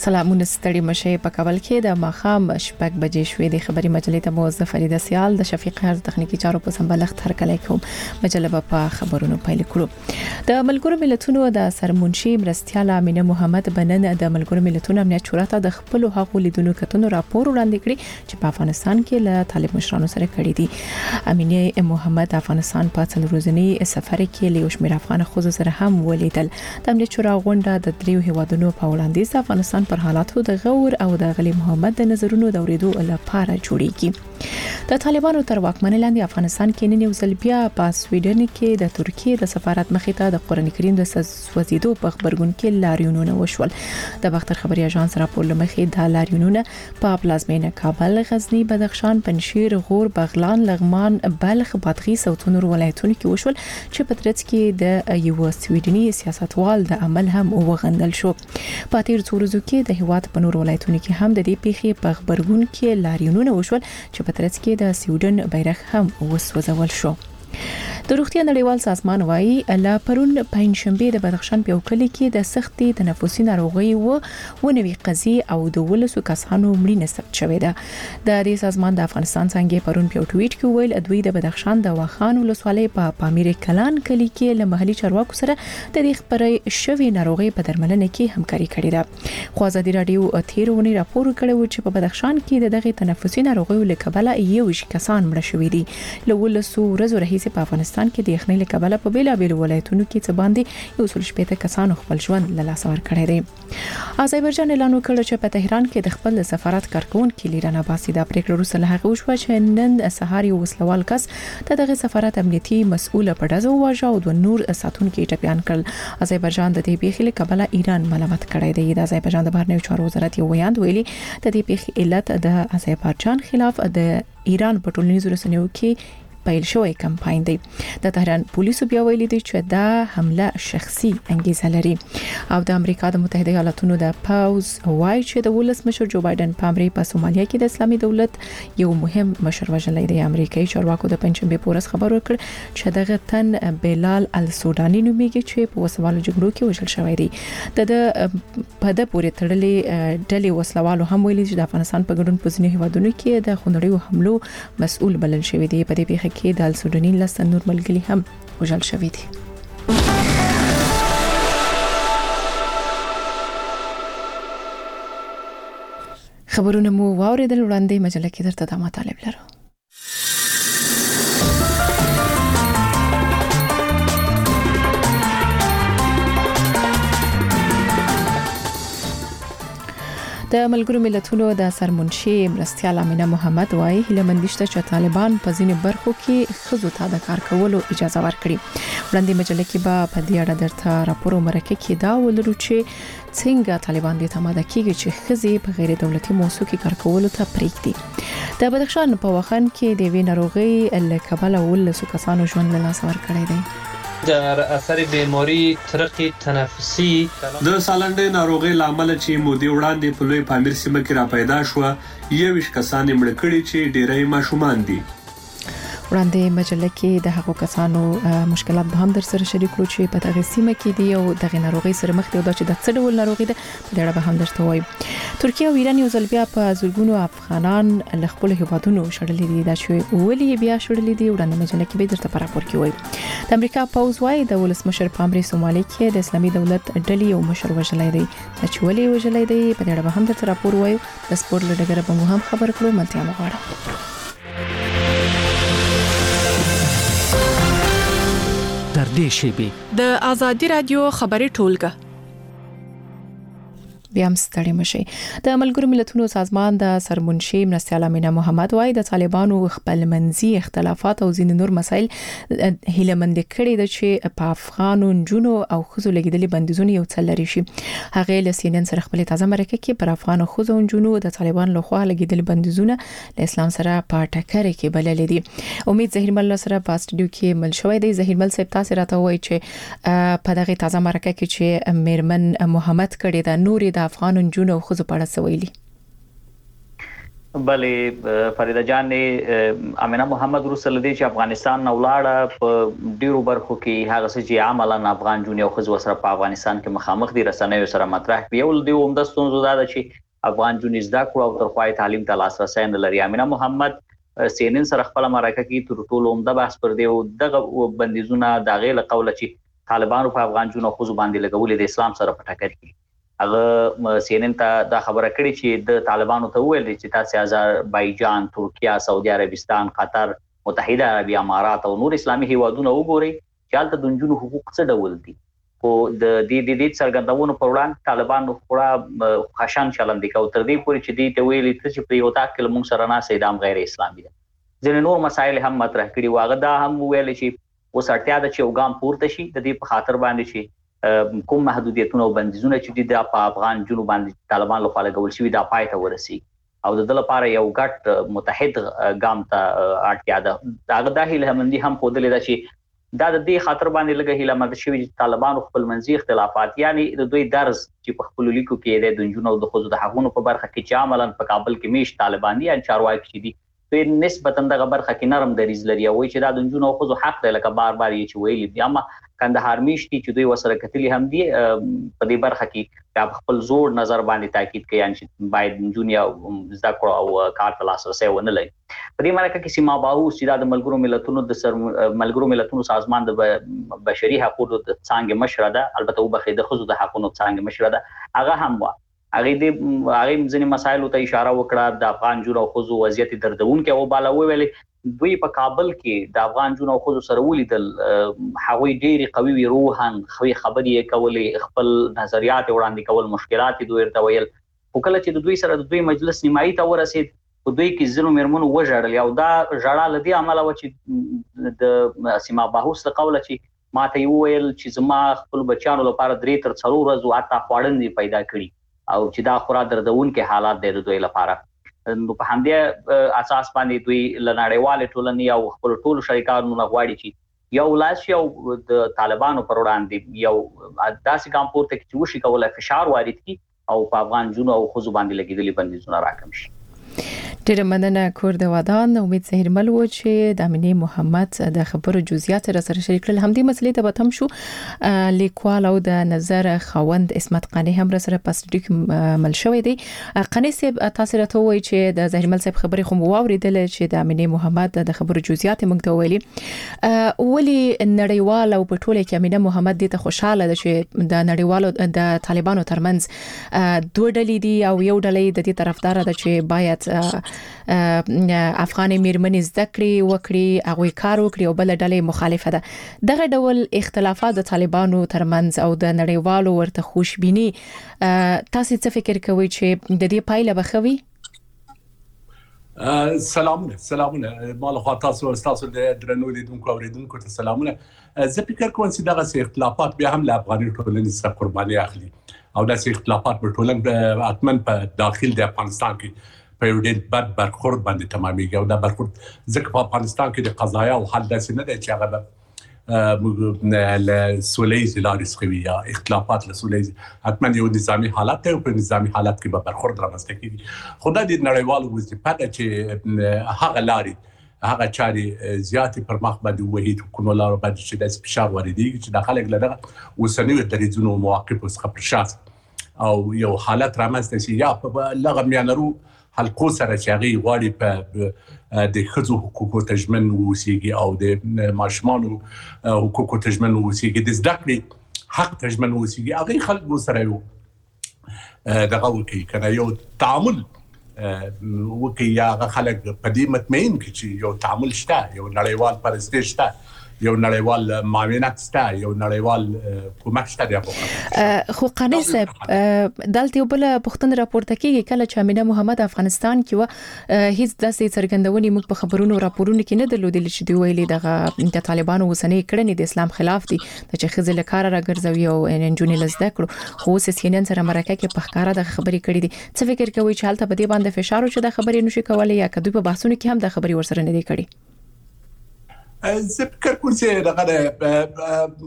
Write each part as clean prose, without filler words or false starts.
سلامونه ستړي مشه په کابل کې د ماخام شپږ بجې شوې د خبري مجلې ته موظف فرید سیال د شفیق هر تخنیکی چارو په سمبالښت هرکلی کوم مجله په خبرونو پیل کړو د ملګرو ملتونو د سرمنشي مرستيال امینه محمد بنن د ملګرو ملتونو امنیت شورا ته د خپل حقوقو لیدونکو کتنو راپور وړاندې کړی چې په افغانستان کې له طالب مشرانو سره کړی دي امینه محمد افغانستان په څلور ورځنی سفر کې له شمیر افغان خوځو سره هم ولیدل د امنیت شورا غونډه د دریو هیوادونو په وړاندیز افغانستان پر حالاتو د غور او د غلی محمد د نظرونو د اوریدو لپاره جوړیږي د طالبانو تر واکمنۍ لاندې افغانستان کې نن یو ځل بیا په سویډن کې د ترکیه د سفارت مخې ته د قران کریم د سوځیدو په خبرګون کې لاریونونه وشول د باختر خبري اژانس راپور لمخې د لاریونونه په پلازمینه کابل غزنی بدخشان پنځیر غور بغلان لغمان بلخ بادغیس او نور ولایتونو کې وشول چې په ترڅ کې د یو سویډني سیاستوال د عمل هم وغندل شو په تیر څو ورځو کې د هیواد په نور ولایتونو کې هم د دې پیښې په خبرګون کې لاریونونه وشول چې په ترڅ کې د سویډن بیرغ هم وسوځول شو د روغتیا نړیوال سازمان وايي لا پرون پنځشنبه د بدخشان په کلی کې د سختي تنفسي ناروغي و نوي قضیه او د ولسو کسانو مړینه ثبت شوې ده د دې سازمان د افغانستان څنګه پرون په ټویټ کې ویل ادوی د بدخشان د واخان ولسوالۍ په پامیر کلان کلی کې له محلي چارواکو سره د دې خبرې شوې ناروغي په درملنه کې همکاري کړې ده خو ازادي رادیو تیرونی راپور کړی چې په بدخشان کې دغه تنفسي ناروغي له کبله یو کسان مړ شوي دي له ولسو ورځو راهیسې په افغانستان کې د یخنۍ له کبله په بیلابیل ولایتونو کې څه باندې یو څل شپږ کسانو خپل ژوند له لاسه ورکړی دی آذربایجان اعلان وکړ چې په تهران کې د خپل سفارت کارکونکو لیرانه باسي د پریکړه وروسته له هغه وشو چې نن سهار یو وسلوال کس دغه سفارت امنیتي مسؤل په ډزو واژه او د نور ساتونکو ټپيان کړل آذربایجان د دې پیښې له کبله ایران ملامت کړی دی د آذربایجان د بهرنیو چارو وزارت یو بیان ویلي د دې پیښې علت د آذربایجان خلاف د ایران په ټولنیزو رسنیو کې پیل شوی کمپاین دی د تهران پولیسو بیا ویلي دي چې دا حمله شخصي انګیزه لري او د امریکا د متحده ایالاتونو د پاوز وایي چې د ولس مشر جو بایدن په امریکا په سومالیا کې د اسلامي دولت یو مهم مشر وژلی دی امریکایي چارواکو د پنځمبه پورس خبر ورکړ چې دغه تن بلال السوداني نومیږي چې په وسوالو جګړو کې وژل شوی دی د په د پورې تړلې ډلې وسلوالو هم ویلي چې د افغانستان په ګډون په ځینو هیوادونو کې د خونړیو حملو مسؤل بلل شوی دی په دې پیښه کې د السوداني لس نور ملګري هم وژل شوي دي خبرونه مو واوریدل وړاندې مجله کې درته د مطالب لرو د ملګرو ملتونو د سرمنشي مرستيال امینه محمد وايي هلمندشته چې طالبان په ځینې برخو کې خزو ته د کار کولو اجازه ورکړي وړاندې مجله کې په دې اړه درته راپور مرکه کې دا ولرو چې څنګه طالبان دې تماده کیږي چې خزي په غیر دولتي موسسو کې کار کولو ته پریږدي د بدخشان په واخان کې د وینې ناروغي له کبله ولسو کسانو ژوند له لاس ورکړی دی در اثر بیماری ترق تنفسی د سالنډې ناروغي لامل چې مودې وړاندې په لوی پامیر سیمه کې را پیدا شو یو کسان مړ کړي چې ډېرای ماشومان دي وړاندې مجله کې د هغو کسانو مشکلات به هم در سره شریک کړو چې په دغه سیمه کې دي او دغه ناروغي سره مخ دي او دا چې د څه ډول ناروغي ده په اړه به هم درته وایم ترکیه او ایران یو ځل بیا په زورګونو افغانان له خپل هیوادونو شړلې دي دا چې ولې بیا شړلې دي وړاندې مجله کې به درته راپور کې وایم د امریکا پاوز وايي د ولسمشر په امر سومالي کې د اسلامي دولت ډلې یو مشر وژلای دی چې ولې وژلای دی په اړه به هم درته راپور وایم د سپورت لډګر په مهم خبر کړو ملتیا مغواړم در دې شیبه د آزادي رادیو خبري ټولګه بیا هم ستړي مشي د ملګرو ملتونو سازمان د سرمنشي مرستيال امینه محمد وايي د طالبانو خپل منځي اختلافات او ځینې نور مسایل هیلمند کړي د چې په افغانو جنو او خزو لګیدلې بندیزونه یو څل لري شي هغه له سینن سره خپل تازه مرکه کې پر افغانو خزو جنو د طالبان لخوا لګیدلې بندیزونه له اسلام سره په ټکر کې بلل دي امید زهیر مل سره په استډیو کې مل شوی دی زهیر مل صاحب تاسو راته وایي چې په دغه تازه مرکه کې چې میرمن محمد کړي د نور د افغان جنونو خو په اړه سویلي بلې فریده جان امینه محمد رسول دی چې افغانستان نه ولاړه په ډیرو برخو کې هغه څه چې عملاً افغان جون او خزو سره په افغانستان کې مخامخ دي رسنیو سره مطرح کړي ول دی عمده ستونزه دا ده چې افغان جون زده کړو او تر پای تعلیم ته لاسرسي نه لري. امینه محمد CNN سره خپل مرکه کې تر ټولو عمده بحث پر دی او دغه بندیزونه د غیله قوله چې طالبانو په افغان جون او خزو باندې لګولې د اسلام سره په ټکر کې هغه CNN ته دا خبره کړې چې د طالبانو ته ویل چې تاسو آذربایجان، ترکیه، سعودي عربستان، قطر، متحده عربی امارات او نور اسلامي هیوادونه وګوري چې هلته د نجونو حقوق څه ډول دي. او د دې څرګندونو پر وړاندې طالبانو خورا خشن چلند کوي تر دې پورې چې دې ته ویلي چې په یو تاکل موږ سره نه سیدام غیر اسلامي دي. ځینې نور مسایل هم مطرح کړي واغه دا هم ویل چې اوس اړتیا ده چې یو ګام پورته شي د دې په خاطر باندې چې کوم محدودیتونه او بندیزونه چې د افغان جنوب باندې طالبان لخوا لګول شوي دا پای ته ورسي او د دل لپاره یو ګټ متحد ګام ته اړتیا ده. دا هیله همندي هم خودلې ده چې دا د دې خاطر باندې لګه هیله مد شوی چې طالبانو خپل منځي اختلافات یعنی د دوی درس چې په خپل لیکو کې د جنونو د خود د حقوقو په برخه کې چې عملاً په کابل کې میش طالبان یا چارواکي چې دي په نسبتا دغه برخه کې نرم دریز لري او چې دا د جنونو خود حق دی لکه بار بار یې چې ویلي دي. اما کندهار میشتي چې دوی وسره کتلی هم دي په دې برخه کې د خپل زور نظر باندې تاکید کوي چې باید جونیا زده کړو او کار ته لاسرسي ونه لري. په دې مرکه کې سیما باهو چې د ملګرو ملتونو د ملګرو ملتونو سازمان د بشري حقوقو د څنګه مشره ده البته وبخې د خزو د حقوقو څنګه مشره ده هغه هم هغه ځینې مسایلو ته اشاره وکړه د افغان جون او خزو وضعیت دردون کې او بالا ویلې دوی په کابل کې د افغان جون او خزو سره ولیدل هغوی ډېری قوي روحان خوي خبرې کولې خپل نظریات وړاندې کول مشکلات دوی ورته ویل خو کله چې د دوی سره د دوی مجلس نیمایي ته ورسید په دوی کې زینو مرمنو وژړل او دا ژړا لدی عمله و چې د سیما باهوس ته قوله چې ماته ویل چې زما خپل بچانو لپاره 3 تر 4 ورځې اته خوړندې پیدا کړي او چې دا خورا دردون کې حالات د دوی لپاره نو په همدې اساس باندې دوی لناړیواله ټولنې او خپل ټول شریکانو نه غواړي چې یو لاس یو د طالبانو پر وړاندې یو داسې ګام پورته چې وشي کولای فشار وارد کړي او په افغان جون او خزو باندې لګیدلي بندیزونه راکم شي. ډیره مننه کور د ودان امید زهرمل و چې د امینه محمد د خبرو جزئیات سره شریک کړل هم دې مسلې ته به تم شو لیکوال او د نظر خوند اسمت قانی هم سره پاسټیک مل شوې دي. قانی صاحب تاسو راته وایي چې د زهرمل صاحب خبرې خو واوریدل چې د امینه محمد د خبرو جزئیات موږ ته ویلي ولی نړیوال او په ټوله کې امینه محمد دې ته خوشاله ده چې د نړیوالو د طالبانو ترمنځ دوه ډلې دي او یو ډلې د دې طرفدار ده چې باید افغاني میرمنې زده کړې وکړي هغه کار وکړي او بل ډلې مخالفه ده. دغه ډول اختلافات د طالبانو ترمنځ او د نړیوالو ورته خوشبيني تاسو څه فکر کوئ چې د دې پایله به خوي؟ سلامونه مال خو تاسو د درنو لیدونکو اوریدونکو ته سلامونه. زه فکر کوم چې دغه اختلافات بیا هم له افغاني ټولنې څخه قرباني اخلي او دغه اختلافات په ټولنه اتمن په داخل د افغانستان کې په یو ډېر بد برخورد باندې تمامېږي او دا برخورد ځکه په افغانستان کې د قضایا او حل داسې نه دی چې هغه له سولهییزې لارې څخه وي یا اختلافات له سولهییزې حتما یو نظامي حالت دی او په نظامي حالت کې به برخورد رامنځته کېږي. خو دا د نړیوالو وظیفه ده چې هغه لارې هغه چارې زیاتې پر مخ باندې ووهي حکومتونو لارو باندې چې داسې فشار واردېږي چې دا خلک له دغه اوسنیو دریځونو او مواقفو څخه پر شا او یو حالت رامنځته شي یا په لغه میانرو حلقو سره چې هغه غواړي په د ښځو حقوقو تضمین ووسیږي او د ماشومانو حقوقو تضمین ووسیږي د زده کړې حق تضمین ووسیږي هغه خلکو سره یو دغه وکړي کنه یو تعامل وکړي یا هغه خلک په دې مطمئن کړي چې یو تعامل شته یو نړیوال پرستش شته یو نړیوال معاونت شته یو نړیوال کومک شته دی. خو قانی صاحب دلته بل پښتون راپورته کیږي کله چې امینه محمد افغانستان کې و هیڅ داسې څرګندونې موږ په خبرونو راپورونو کې نه درلودل چې دوی ویلي دغه د طالبانو وسنۍ کړنې د اسلام خلاف دي چې خزل کار راګرځوي او انجونې لزده کړو خو CNN سره مرکه کې په ښکارا د خبرې کړې دي. څه فکر کوي چې حالت په دې باندې فشار او چې د خبرې نشي کولای یا کدوې په بحثونو کې هم د خبرې ورسره نه دی کړی؟ زه فکر کوم چې دغه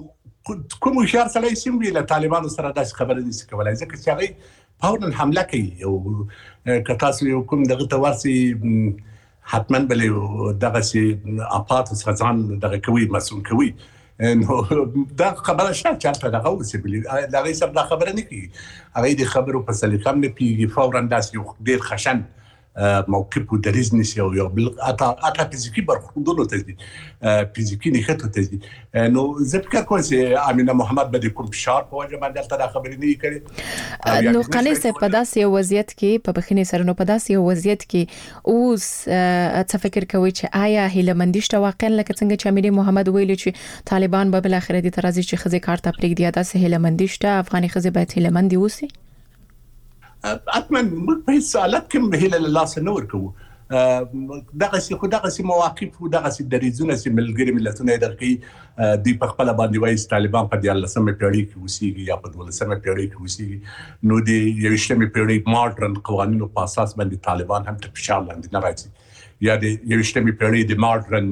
کوم هوښیار سړی چې وي له طالبانو سره داسې خبرې نشي کولی ځکه چې هغوی فوراً حمله کوي او که تاسو یو کوم دغه ته ورسئ حتما به له دغسې افاتو څخه ځان دغه کوي مسؤل کوي نو دا خبره شته چې هلته دغه اوسي له هغوی سره دا خبره نه کوي هغوی د خبرو په سلیقه هم نه پوهېږي فوراً داسې یو ډېر خشن موقف و دریز نیسي او یو بل حتی فزیکي برخوردونو ته ځي فزیکي نښتو ته ځي نو زه فکر کوم چې امینه محمد به د کوم فشار په وجه باندې هلته دا خبرې نه وي کړې نو قانع صاحب په داسې یو وضعیت کې په بخښنې سره نو په داسې یو وضعیت کې اوس څه فکر کوئ چې آیا هیلهمندي شته واقعا لکه څنګه چې امینه محمد ویلي چې طالبان به بالاخره دې ته راځي چې ښځې کار ته پرېږدي داسې هیلهمندي شته افغاني ښځې باید هیلهمندې اوسي حتما موږ په هیڅ حالت کې هیله له لاسه نه ورکوو دغسې مواقف و دغسې دریځونه چې ملګري ملتونه یې درکوي دوی په خپله باندې وایي چې طالبان په 14مه پیړۍ کې اوسېږي یا په 12مه پیړۍ کې اوسېږي نو د 21مې پیړۍ ماډرن قوانینو په اساس باندې طالبان هم تر فشار لاندې نه راځي یا د 21مې پیړۍ د ماډرن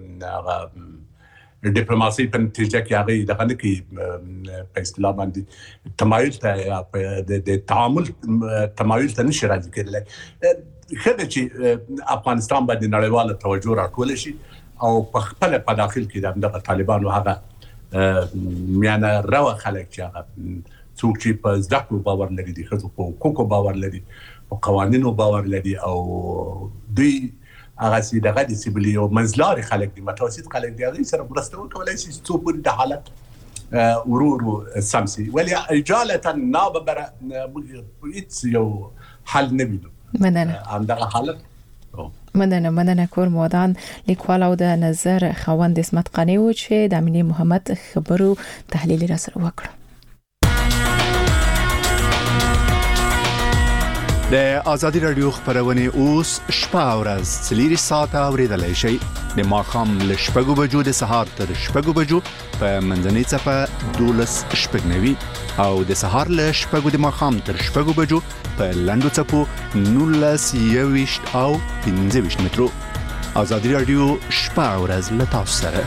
ډیپلوماسي په نتیجه کې هغه دغه نه کوي په اصطلاح باندې تمایل ته یا د تعامل تمایل ته نشي راځي کېدلی ښه ده چې افغانستان باندې نړیواله توجه راټوله شي او په خپله په داخل کې د همدغه طالبانو هغه میانه روه خلک چې هغه څوک چې په زده کړو باور لري د ښځو په حقوقو باور لري په قوانینو باور لري او دوی هغه چې دغه د سیبلي او منځلاري خلک دي متوسط خلک دي هغوی سره مرسته وکولای شي څو پورې د حالت ورو سم شي ولې اجالتا ناببره هیڅ یو حل نه وینو مننه همدغه حالت مننه کور مودان لیکوال او د نظر خوند اسمت قانی و چې د امینه محمد خبرو تحلیل را سره وکړ د آزادی رادیو خبرونه اوس شپه او ورځ 3 ساعته اوریدلای شئ د ماښام له 6 بجو د سهار تر 6 بجو په منځنۍ صفه 12:09 او د سهار له 6 د ماښام تر 6 بجو په لنډو صفو 19:20 او 15 مترو آزادی رادیو شپه او ورځ له تاسو سره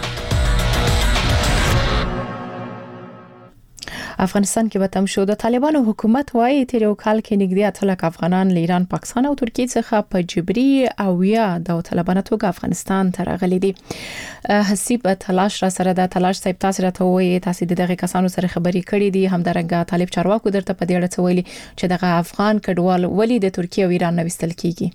افغانستان کې به تم شو د طالبانو حکومت وايي تیر یو کال کې نږدې 8 افغانان له ایران پاکستان او ترکیه څخه په جبري او یا د طالبانو توګه افغانستان ته راغلي دي حسیب تلاش را سره د تلاش صاحب تاسو راته وایي تاسو دغه کسانو سره خبرې کړې دي همدارنګه طالب چارواکو درته په دې اړه څه ویلي چې دغه افغان کډوال ولې د ترکیه او ایران نه وستل کیږي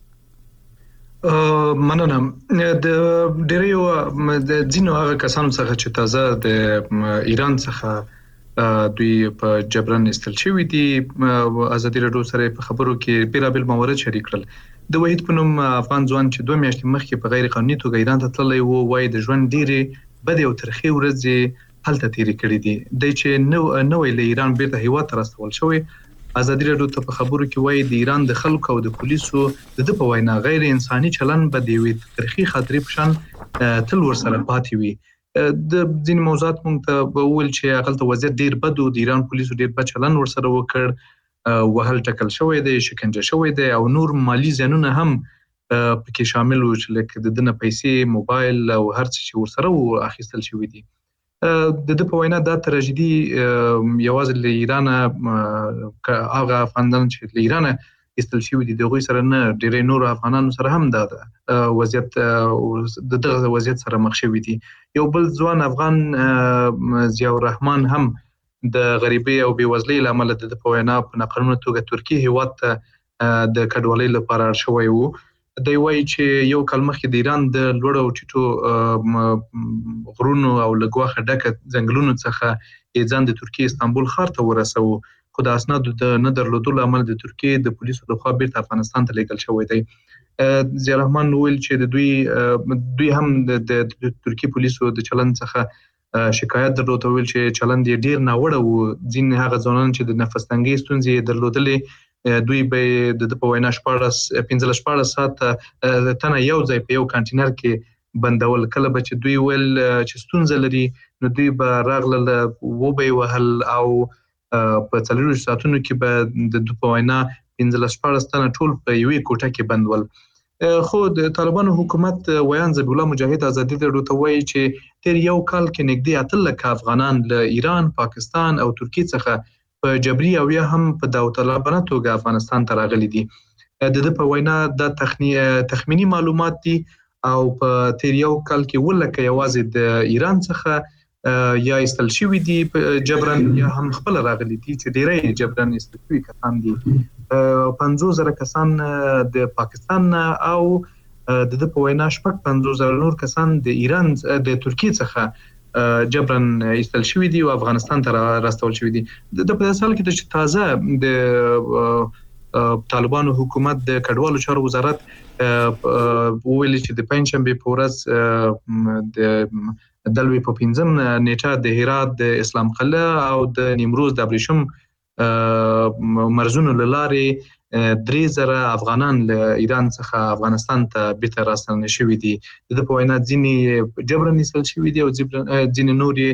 مننه د ډیرو د ځینو هغه کسانو څخه چې تازه د ایران څخه دوی په جبران استل شوی دي ازادي رادیو سره په خبرو کې بیرابل موارد شریک کړل د وحید په نوم افغان ځوان چې 2 میاشتې مخکې په غیر قانوني توګه ایران ته تللی وو وای د ژوند ډیره بده او ترخی ورځې هلته تیرې کړې دي د چې نو له ایران بیرته هیواد ته راستول شوی ازادي رادیو ته په خبرو کې وای د ایران د خلکو او د پولیسو د په وینا غیر انساني چلن بده وي ترخی خاطرې پشان تل ورسره پاتې وي د ځین موضوعات مونږ ته وویل چې هغه وضعیت ډیر بد او د ایران پولیسو ډیر بد چلن ورسره وکړ وهل ټکل شوی دی شکنجه شوی دی او نور مالی زیانونه هم پکې شامل وو چې لکه د دنه پیسې موبایل او هر څه چې ورسره اخیستل شوی دي د په وینا دا تراژیدي یوازې له ایران هغه افغانان چې له ایران استل شوی دي دغه سره نه ډېر نور افغانانو سره هم دا وضعیت دغه وضعیت سره مخ شوی دي یو بل ځوان افغان ضیاء الرحمن هم د غریبۍ او بیوزلۍ لامل د په وینا په ناقانونه توګه ترکیه هیواد ته د کډوالۍ لپاره شوی وو دوی وایي چې یو کال مخکې د ایران د لوړ او ټیټو غرونو او لګواخه ډکه ځنګلونو څخه ځان د ترکیه استانبول ښار ته ورسوه خو د اسنادو د نه درلودلو لامل د ترکیه د پولیسو لخوا بیرته افغانستان ته لیږل شوی دی ضیاء الرحمن ویل چې دوی هم د ترکیه پولیسو د چلند څخه شکایت درلود ویل چې چلند یې ډیر ناوړه و ځین هغه ځوانان چې د نفس تنګي ستونزې درلودلې دوی به د په وینا 15 ساعت تنه یو ځای په یو کانټینر کې بندول کله به چې دوی ول چې ستونزه لري نو دوی به راغله وبې وهل او په 4 ساعتونو کې به د په وینا 15 تنه ټول په یوې کوټه کې بندول خو د طالبانو حکومت ویان ذبیح الله مجاهد ازادي راډیو ته وایي چې تیر یو کال کې نږدې 8 لک افغانان له ایران، پاکستان او ترکیې څخه په جبري او یا هم په داوطلبانه توګه افغانستان ته راغلي دي. د په وینا د تخمینی معلومات دي او په تیر یو کال کې ولکه یوازې د ایران څخه یا استل شوی دي جبران یا هم خپل راغلي دي چې ډیری جبران استل شوی کسان دي. 50,000 کسان د پاکستان او د په وینا 50,000 نور کسان د ایران د ترکیې څخه جبران استل شوی دي او افغانستان ته راستول شوی دي. د په سال کې چې تازه د طالبانو حکومت د کډوالو چارو وزارت ویل چې د پنځشنبه په ورځ د دلوي په 5 نیټه د هرات د اسلام قلعه او د نیمروز د ابریشم مرزونو لارې 3,000 افغانان له ایران څخه افغانستان ته بیرته راستنه شوي دي. د په وینا ځینې جبران نیول شوي دي او ځینې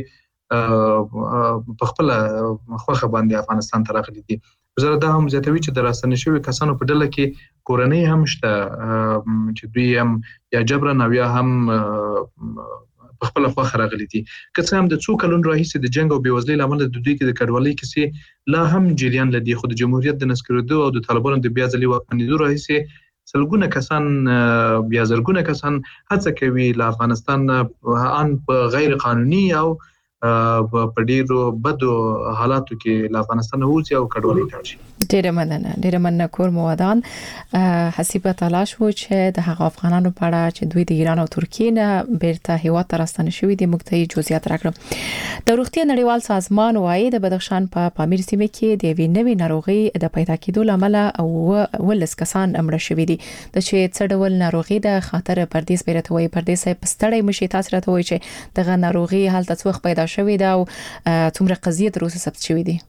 نورې په خپل خوخه باندې افغانستان ته راغلي دي. وزارت دا هم زیاتوي چې د راستنه شوي کسانو په ډله کې کورنۍ هم شته چې دوی هم یا جبران او یا هم په خپل خوخه راغلي دي. که څه هم د څو کلونو راهیسې د جنگ او بېوزلۍ له امله د دوی کې د کډوالۍ کیسې لا هم جریان لري، خو د جمهوریت د نسکورېدو او د طالبانو د بیا ځلي واکمنېدو راهیسې سلګونه کسان بیا زرګونه کسان هڅه کوي له افغانستان ان په غیر قانوني او په ډیرو بدو حالاتو کې له افغانستان وځي او کډوالۍ ته شي. ډیره مننه کور موادان حسیبه تلاش و چې د هغه افغانانو په اړه چې دوی د ایران او ترکیې نه بیرته هیواد ته راستنه شوي دي موږ ته جزئیات راکړم. د روغتیا نړیوال سازمان وايي د بدخشان په پامیر سیمه کې د یوې نوې ناروغي د پیدا کېدو لامل او ولس کسان مړه شوي دي. د چې څه ډول ناروغي د خطر پردیس بیرته وایي پردیس پستړی مشي تاسو راته وایي چې دغه ناروغي حالت څو وخت پیدا شوی دا او څومره قضیه تر اوسه ثبت شوی دي.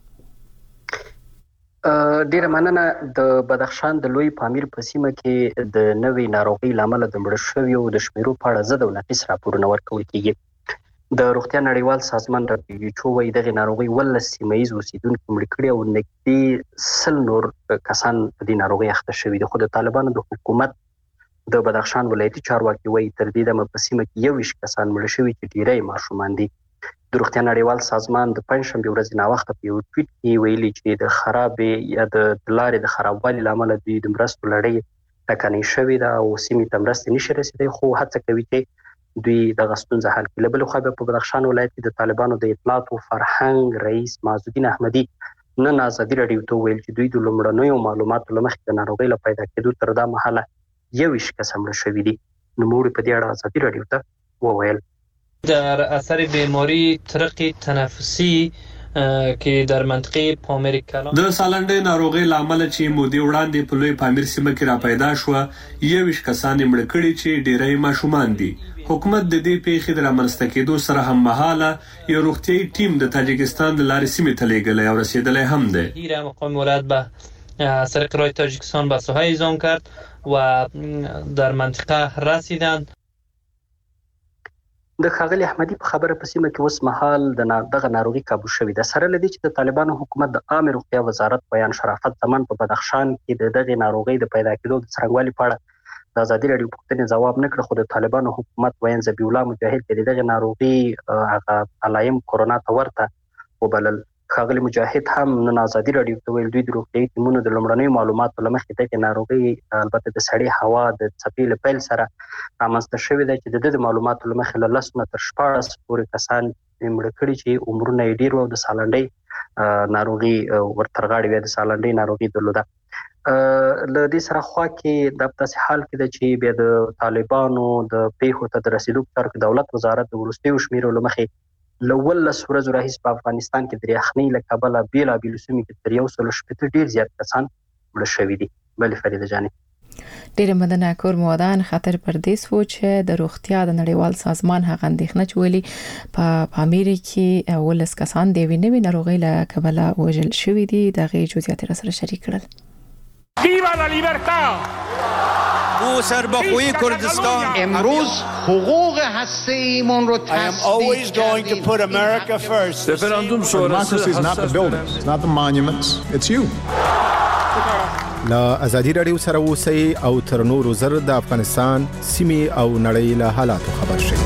ډیره مننه. د بدخشان د لوی پامیر په سیمه کې د نوې ناروغي لامل د مړ شویو د شمیرو په اړه زده ولنیز راپورونه ورکول کیږي. د روغتیا نړیوال سازمان WHO وايي دغه ناروغي ول سیمایي اوسیدونکو مړ کړي او نږدې 100 نور کسان په دې ناروغي اخته شوي دي. خو د طالبانو د حکومت د بدخشان ولایتي چارواکي وايي تر دې دمه په سیمه کې 21 کسان مړ شوي چې ډیری ماشومان دي. د روغتیا نړیوال سازمان د پنځشنبه ورځ نا وخت په یو ټویټ کې ویلي چې د خرابې یا د لارې د خرابوالي لامل د مرستو لړۍ ټکنۍ شوې ده او سیمې ته مرستې نشي رسیدای، خو هڅه کوي چې دوی د غستونزه حل کړي. بل خو په بدخشان ولایت کې د طالبانو د اطلاعات او فرهنګ رئیس معزالدین احمدي نن ازادي راډیو ته ویل چې دوی د لومړنیو معلوماتو لمخې د ناروغۍ له پیدا کېدو تر دا مهاله 21 کس مړه شوي دي. نو موږ په دې اړه ازادي راډیو ته وویل در اثر بیماری طرق تنفسی که در منطقه پامیر کلان د سالنډۍ ناروغي لامل چې مودې وړاندې په لوی پامیر سیمه کې را پیدا شو 21 کسان مړه کړي چې ډیری ماشومان دي. حکومت د دې پیښې د رامنځته کېدو سره هم مهاله یو روغتیايي ټیم د تاجیکستان د لارې سیمې ته لیږلی او رسیدلی هم دی. هیر مقام ولایت به اثر قرای تاجیکستان به ساحه اعزام کرد و در منطقه رسیدند. د ښاغلي احمدي په خبره په سیمه کې اوس مهال دغه ناروغي کابو شوې ده. سره لدی چې د طالبانو حکومت د عامه روغتیا وزارت بیان شرافت زمان په بدخشان کې دغه ناروغي د پیدا کېدو د څرنګوالي په اړه د ازادي راډیو پوښتنې ځواب نه کړ، خو د طالبانو حکومت ویان ذبیح الله مجاهد د دغه ناروغي هغه علایم کورونا ته ورته وبلل. ښاغلي مجاهد هم نن ازادي راډیو ته ویل دوی د روغتیايي ټیمونو د لومړنیو معلوماتو له مخې دغه ناروغي البته د سړې هوا د څپې له پیل سره رامنځته شوې ده چې د معلوماتو له مخې له 10 نه تر 14 پورې کسان مړه کړي چې عمرونه یې ډېر وو. د سالنډۍ ناروغي ورترغاړي وي د سالنډۍ ناروغي درلوده. له دې سره خوا کې د داسې حال کې ده چې بیا د طالبانو د پیښو ته د رسیدو په تر دولت وزارت د وروستیو شمیرو له مخې لول ورځو راهیسې په افغانستان کې د یخنۍ له کبله بیلابېلو سیمو کې تر 160 ډېر زیات کسان مړه شوي دي. بلې فریده جانې ډیره مننه کور موادان. خطر پردیس و چې د روغتیا د نړیوال سازمان هغه اندېښنه چولي په پامیر کې ولس کسان د وینې ناروغۍ له کبله وژل شوي دي. دغه جزئیات را سره شریک کړل. ویوا لا لیبرتا او سربخوی کردستان امروز حقوق هسته‌ایمون رو I am always going to put America first. Referandum sonrası Democracy is not the buildings, it's not the monuments, it's you. لا ازادي رادیو سره اوسئ او تر نورو زر د افغانستان سیمې او نړۍ له حالاتو خبر شئ.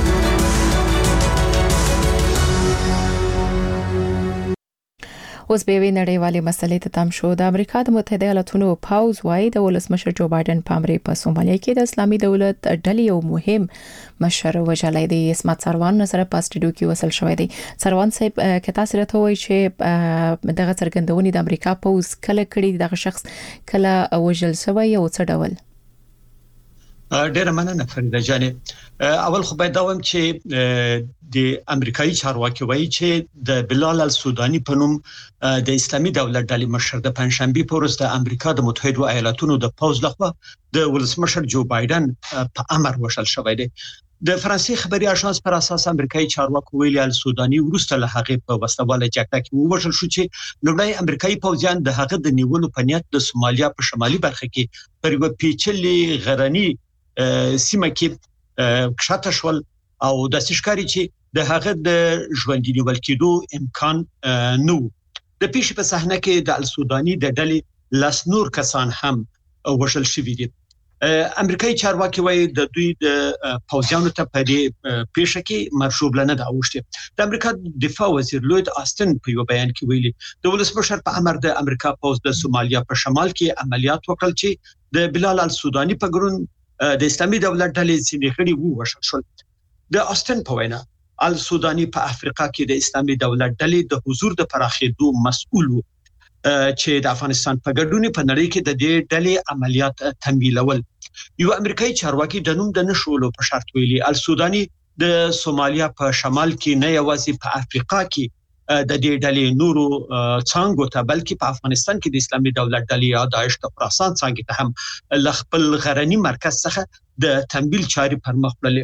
اوس به وی نړیوالې مسلې ته تم شو. د امریکا د متحده ایالاتونو پاوز وايي د ولسمشر جو بایدن په امر په سومالیا کې د اسلامي دولت ډلې یو مهم مشر وژلای دی. اسمت سروان سره په سټډیو کې وصل شوی دی. سروان صاحب کتا سره ته وایي چې دغه څرګندونې د امریکا پاوز کله کړي دغه شخص کله وژل شوی او څه ډول؟ ډیره مننه فریده جانې. اول خو باید دا وایم چې د امریکایي چارواکي وایي چې د بلال السوداني په نوم د اسلامي دولت ډلې مشر د پنځشنبه په ورځ د امریکا د متحده ایالاتونو د پوز لخوا د ولسمشر جو بایدن په امر وشل شوی دی. د فرانسې خبري اژانس پر اساس امریکایي چارواکي ویلي السوداني ورسته له هغه په وسواله جګړه کې ووژل شو چې لومړی امریکایي پوځیان د هغه د نیولو په نیت د سومالیا په شمالي برخه کې پر یو پیچلي غرني سیمه کې کښته شول او د ښکاری چې د هغه د ژوندۍ نیول کېدو امکان نو. د پیښې په صحنه کې د السوداني د ډلې لاس نور کسان هم وژل شوي دي. امریکایي چارواکي وایي د دوی د پوځیانو ته په دې پیښه کې مرشوبلنه دا اوښته. د امریکا دفاع وزیر لوید آستن په یو بیان کې ویلي د ولسمشر په امر د امریکا پوځ د سومالیا په شمال کې عملیات وکړل چې د بلال السوداني په ګرون د اسلامي دولت ډلې سیمې غړي ووژل شول. د آستن په وینا السوداني په افریقا کې د اسلامي دولت ډلې د حضور د پراخېدو مسؤل و چې د افغانستان په ګډون په نړۍ کې د دې ډلې عملیات تمویلول. یو امریکایي چارواکي د نوم د نشولو په شرط ویلي السوداني د سومالیا په شمال کې نه یوازې په افریقا کې د دې ډلې نورو څنګه ته بلکې په افغانستان کې د اسلامي دولت ډلې یا داعش د خراسان څنګه ته هم خپل غرني مرکز څخه د تمویل چاري پر مخ وړلې.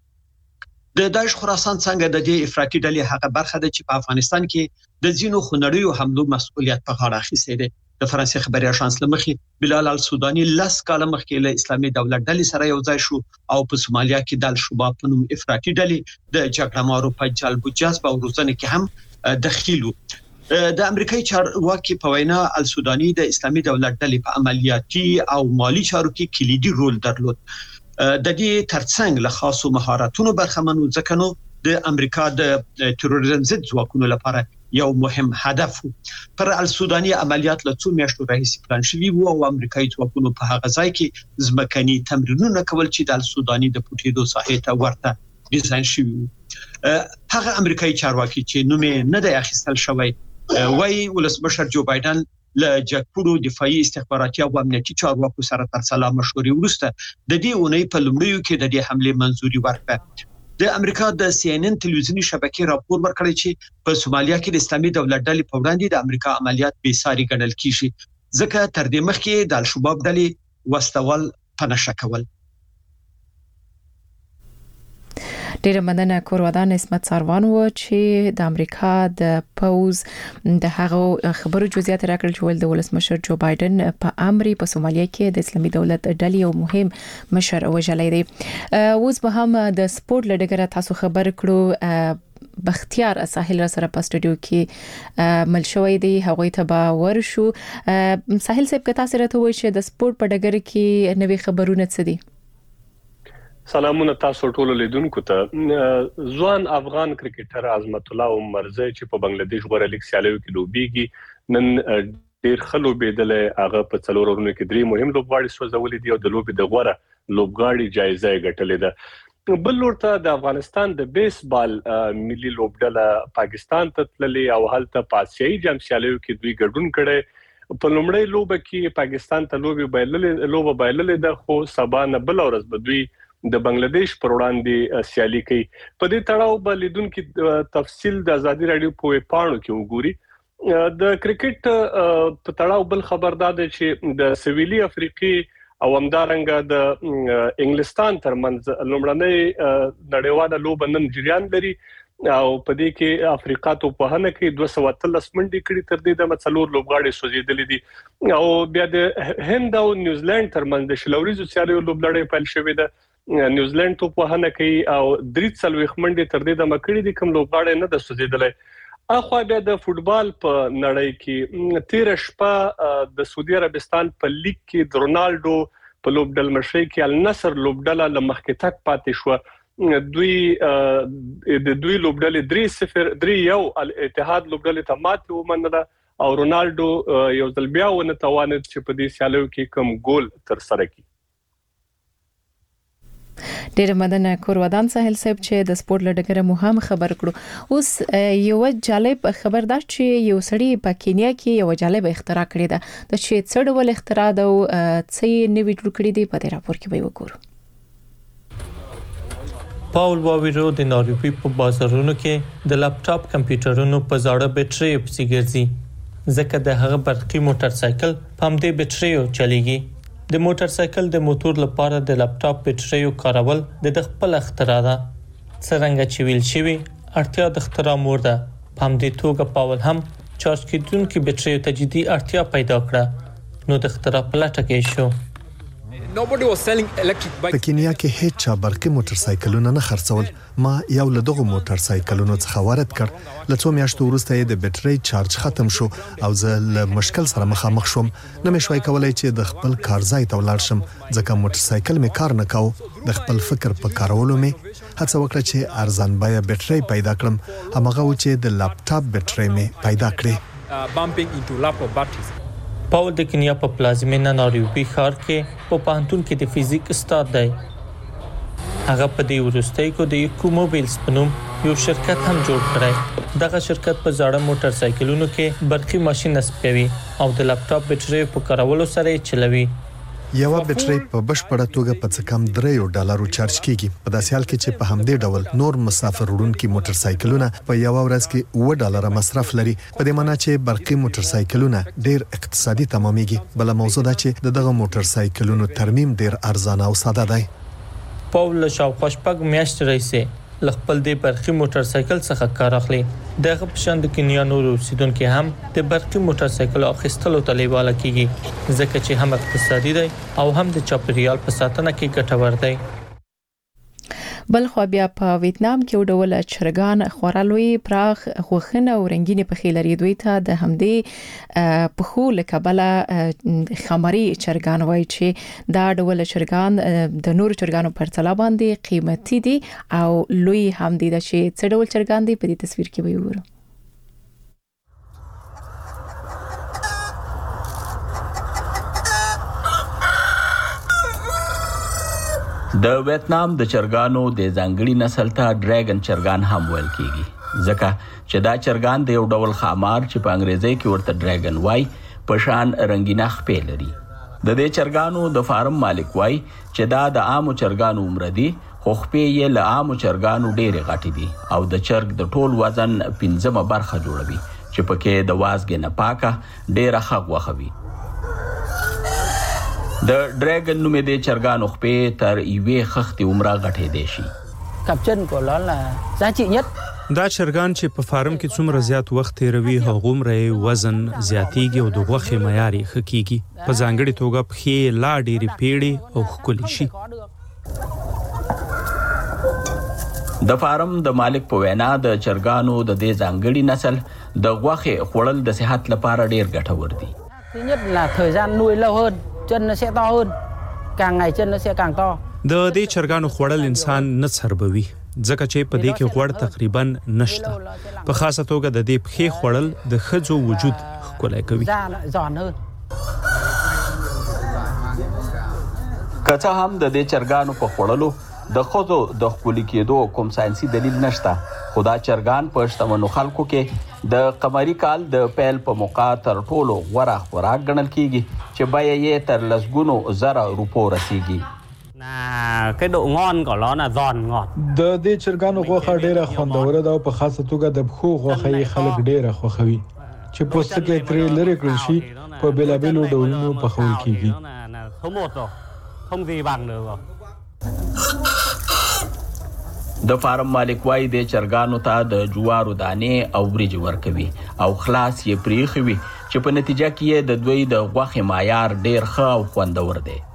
د داعش خراسان څنګه د دې افراطي ډلې هغه برخه ده چې په افغانستان کې د ځینو خنړیو حملو مسؤلیت په غاړه اخیستی دی. د فرانسې خبري اژانس لمخې بلال السوداني لاس کاله مخکې له اسلامي دولت ډلې سره یو ځای شو او په سومالیا کې د الشباب په نوم افراطي ډلې د جګړه مارو په جلب او جذب او روزنه کې هم دخیلو. د امریکایي چارواکي په وینا السوداني د اسلامي دولت ډلې په عملیاتي او مالی چارو کې کلیدي رول درلود. د دې ترڅنګ له خاصو مهارتونو برخمنو ځکه نو د امریکا د تروریزم ضد ځواکونو لپاره یو مهم هدف پر السوداني عملیات له څو میاشتو راهیسې پلان شوی وو او امریکایي ځواکونو په هغه ځای کې ځمکني تمرینونه کول چې د السوداني د پټېدو ساحې ته ورته ډیزاین شوی وو. هغه امریکایي چارواکي چې نوم نه دی اخیستل شوی وایي ولسمشر جو بایدن له جګپوړو دفاعي استخباراتي او امنیتي چارواکو سره تر سلا مشورې وروسته د دې اونۍ په لومړیو کې د دې حمله منځوري ورکړه. د امریکا د CNN تلویزیونی شبکې راپور ورکړی چې په سومالیا کې د اسلامي دولت ډلې په وړاندې د امریکا عملیات بې ساري ګڼل کیږي ځکه تر دې مخکې د الشباب ډلې وسوال پنهشه کول. ډیره مننه کورودان اسمت سروان و چې د امریکا د پوز د هغه خبرو جزئیات راکړل چې ول د ولسمشر جو بایدن په امر په سومالیا کې د اسلامي دولت ډلې یو مهم مشر وژلای دی. اوس به هم د سپورت لډګره تاسو خبر کړو بختیار ساحل سره په سټډیو کې مل شوی دی هغه ته به ورشو. ساحل صاحب کتا سره ته وایي چې د سپورت په ډګر کې نوې خبرونه څه دي؟ سلامونه تاسو ټول لیدونکو ته. ځوان افغان کرکټر عظمت الله عمرزی چې په بنگلاديش غوړه لیګ سیالیو کې لوبيږي نن ډیر خلو بيدل هغه په څلور ورونو کې درې مهم لوبغاړي سوځولې دي او د لوبي د غوړه لوبغاړي جایزه ګټلې ده. بل ورته د افغانستان د بیسبال ملي لوبډله پاکستان ته تللې او هلته په آسیایي جام سیالیو کې دوی ګډون کړي. په لومړی لوبه کې پاکستان ته لوبه بایللې ده خو سبا نه بل ورځ به دوی د بنگلاديش پر وړاندې سیالي کوي. په دې تړاو به لیدونکو تفصیل د ازادي رادیو په پاڼو کې وګوري. د کرکټ په تړاو بل خبردار دی چې د سویلي افریقي او همدارنګه د انګلستان ترمنځ لومړنۍ نړیواله لوبه نن جریان لري او په دې کې افریقا ته په هنه کې 213 منډي کړي تر دې د مڅلور لوبغاړي سوځیدلې دي او بیا د هند او نیوزیلند ترمنځ د شلوريزو سیالیو لوبلړۍ پیل شوې ده. نیوزیلند ته په هنه کې او 340 منډي تر دې د مکړې دي کوم لوبغاړي نه د سوځیدلې. اخو بیا د فوتبال په نړۍ کې تیر شپه د سعودي عربستان په لیگ کې د رونالدو په لوبډل مشرۍ کې النصر لوبډله لمخکې تک پاتې شو دوی لوبډلې 3-0 الاتحاد لوبډلې ته ماتې ومنله او رونالدو یو ځل بیا ونه توانید چې په دې سیالیو کې کوم ګول تر سره کړي. ډېر مننه کورودان ساحل صاحب چې د سپورت لډګره مهم خبر کړو. اوس یو جالب خبر دا چې یو سړی په کینیا کې یو جالب اختراع کړی دا د چې څه ډول اختراع دا او څه نوی جوړ کړی دی په دې راپور کې به وګورو. پاول واویرو د ناروبي په بازارونو کې د لپټاپ کمپیوټرونو په زاړه بیټرۍ په ځګرځي ځکه د هغه برقي موټر سایکل په همدې بیټریو چلیږي. د موټر سایکل د موټر لپاره د لپټاپ بیټریو کارول د خپل اختراع ده. څنګه چې ویل شوی اړتیا د اختراع مور ده. په همدې توګه پاول هم چارج کیدونکو بیټریو ته جدي اړتیا پیدا کړه نو د اختراع په لټه کې شو. په کینیا کې هیڅ چا برقي موټر سایکلونه نه خرڅول. ما یو له دغه موټر سایکلونو څخه وارد کړ. له څو میاشتو وروسته یې د بیټرۍ چارج ختم شو او زه له مشکل سره مخامخ شوم. نه مې شوای کولای چې د خپل کار ځای ته ولاړ شم ځکه موټر سایکل مې کار نه کاوه. د خپل فکر په کارولو مې هڅه وکړه چې ارزان بیه بیټرۍ پیدا کړم. همغه و چې د لپټاپ بیټرۍ مې پیدا کړې. پاول د کینیا په پلازمینه ناروبي ښار کې په پوهنتون کې د فزیک استاد دی. هغه په دې وروستۍ کې د ایکوموبیلز په نوم یو شرکت هم جوړ کړی. دغه شرکت په زاړه موټر سایکلونو کې برقي ماشين نصب کوي او د لپټاپ بیټرۍ په کارولو سره یې چلوي. یو بیټرۍ په بشپړه توګه په څه کم $3 چارج کیږي. په داسې حال کې چې په همدې ډول نور مسافر وړونکي موټر سایکلونه په یو ورځ کې $1 مصرف لري. په دې معنی چې برقي موټر سایکلونه ډیر اقتصادي تمامېږي. بل موضوع دا چې دغه موټر سایکلونو ترمیم ډیر ارزانه او ساده دی. پاول شاوخوا شپږ میاشتې راځي خپل د برقي موټر سایکل څخه کار اخلي. دغه پښند د کینیا نور اوسیدونکو هم د برقي موټر سایکل اخیستلو ته لیواله کیږي ځکه چې هم اقتصادي دی او هم د چاپیریال په ساتنه کې ګټور دی. بل خو بیا په ویتنام کې ډول چرګان خورالوي پراخ غوښنه او رنگینه پخې لري. دوی ته د همدې په خو لکبله خمري چرګان وای چې دا ډول چرګان د نور چرګانو په پرتله باندې قیمتي دي او لوی هم دي. د چې څه ډول چرګان دي په دې تصویر کې به وګورو. د ویتنام د چرګانو د ځانګړي نسل ته ډریګن چرګان هم ویل کیږي ځکه چې دا چرګان د یو ډول خامار چې په انګریزي کې ورته ډریګن وای په شان رنگینه خپې لري. د دې چرګانو د فارم مالک وای چې دا د عامو چرګانو عمر دي خو خپې یې له عامو چرګانو ډېرې غټې دي او د چرګ د ټول وزن 15 برخه جوړوي چې پکې د وازګې نه پاکه ډېره ښه غوښه وي. د ډریګن نومې د چرګانو خپې تر یوې خښتې عمره غټې دي شي. دا چرګان چې په فارم کې څومره زیات وخت تیروي هغومره وزن زیاتیږي او د غوښې معیار یې ښه کیږي. په ځانګړې توګه پښې لا ډېرې پیړې او ښکلې شي. د فارم د مالک په وینا د چرګانو د دې ځانګړي نسل د غوښې خوړل د صحت لپاره ډېر ګټور دي. د دې چرګانو خوړل انسان نه څربوي ځکه چې په دې کې غوړ تقریبا نشته. په خاصه توګه د دې پخې خوړل د ښځو وجود ښکلی کوي. که څه هم د دې چرګانو په خوړلو د ښځو د ښکلي کېدو کوم ساینسي دلیل نشته خو دا چرګان په شتمنو خلکو کې د قمري کال د پیل په موقع تر ټولو غوره خوراک ګڼل کیږي چې بیه یې تر لسګونو زره روپو رسیږي. د دې چرګانو غوښه ډیره خوندوره ده او په خاصه توګه د پښو غوښه یې خلک ډیره خوښوي چې پوستکی ترې لرې کړل شي په بیلابیلو ډولونو پخول کیږي. د فارم مالک وای د چرګانو ته د جوارو دانې او وریجې ورکوي او خلاص یې پریخوي چې په نتیجه کې د دوی د غوښې معیار ډیر ښه او خوندور دی.